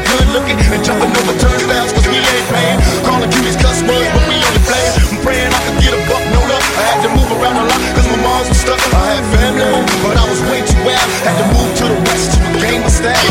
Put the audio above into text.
and good looking and jumping over turnstiles cause we ain't paying. Calling cuties cuss words but we only playing. I'm praying I could get a buck, no luck. I had to move around a lot cause my moms was stuck. I had family but I was way too wild. Had to move to the west to regain my style.